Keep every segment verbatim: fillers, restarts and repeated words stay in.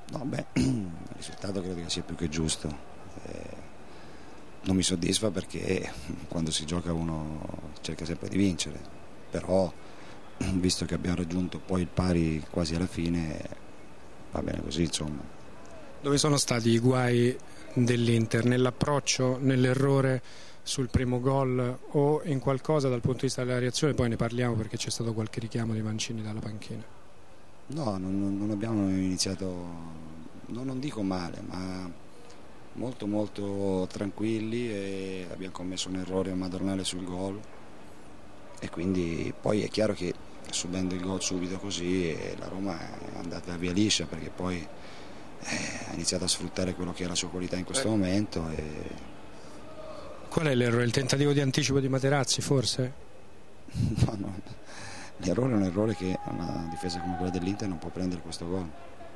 No, beh, il risultato credo che sia più che giusto. Eh, non mi soddisfa perché quando si gioca uno cerca sempre di vincere, però visto che abbiamo raggiunto poi il pari quasi alla fine, va bene così, insomma. Dove sono stati i guai dell'Inter? Nell'approccio, nell'errore sul primo gol o in qualcosa dal punto di vista della reazione? Poi ne parliamo perché c'è stato qualche richiamo di Mancini dalla panchina. No, non, non abbiamo iniziato, no, non dico male, ma molto molto tranquilli, e abbiamo commesso un errore madornale sul gol e quindi poi è chiaro che subendo il gol subito così eh, la Roma è andata via liscia, perché poi eh, ha iniziato a sfruttare quello che è la sua qualità in questo momento. E... Qual è l'errore? Il tentativo di anticipo di Materazzi forse? no, no. L'errore è un errore che una difesa come quella dell'Inter non può prendere questo gol.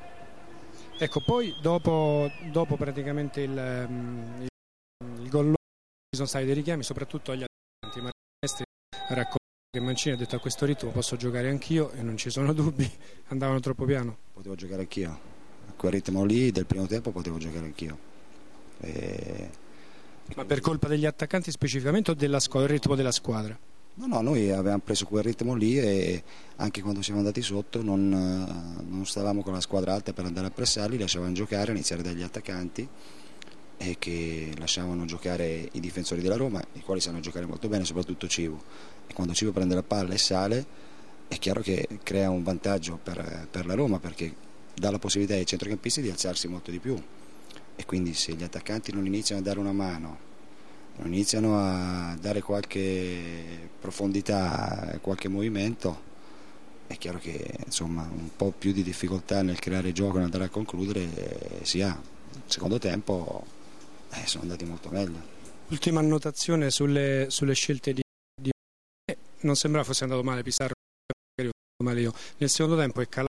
Ecco, poi dopo, dopo praticamente il, il, il gol ci sono stati dei richiami soprattutto agli attaccanti. Maestri ha raccontato che Mancini ha detto: a questo ritmo posso giocare anch'io, e non ci sono dubbi, andavano troppo piano. Potevo giocare anch'io, a quel ritmo lì del primo tempo potevo giocare anch'io. E... Ma per colpa degli attaccanti specificamente o della squadra, il ritmo della squadra? No, no, noi avevamo preso quel ritmo lì e anche quando siamo andati sotto non, non stavamo con la squadra alta per andare a pressarli, lasciavamo giocare, a iniziare dagli attaccanti, e che lasciavano giocare i difensori della Roma, i quali sanno giocare molto bene, soprattutto Civo. E quando Civo prende la palla e sale, è chiaro che crea un vantaggio per, per la Roma, perché dà la possibilità ai centrocampisti di alzarsi molto di più, e quindi se gli attaccanti non iniziano a dare una mano, non iniziano a dare qualche profondità, qualche movimento, è chiaro che insomma un po' più di difficoltà nel creare gioco e andare a concludere si ha. Il secondo tempo eh, sono andati molto meglio. Ultima annotazione sulle, sulle scelte di, di... Eh, non sembrava fosse andato male Pizarro, male io. Nel secondo tempo è calato,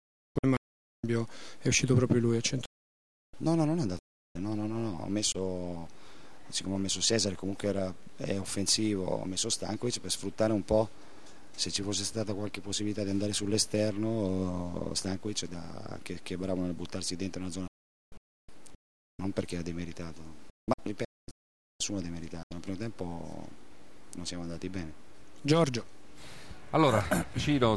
è uscito proprio lui a centro. No, no, non è andato male, no, no, no, no. Ho messo, siccome ho messo Cesare, comunque era, è offensivo, ho messo Stankovic per sfruttare un po', se ci fosse stata qualche possibilità di andare sull'esterno, Stankovic da, che, che è bravo nel buttarsi dentro una zona, non perché ha demeritato, ma ripeto, nessuno ha demeritato. Nel primo tempo non siamo andati bene. Giorgio. Allora, Ciro,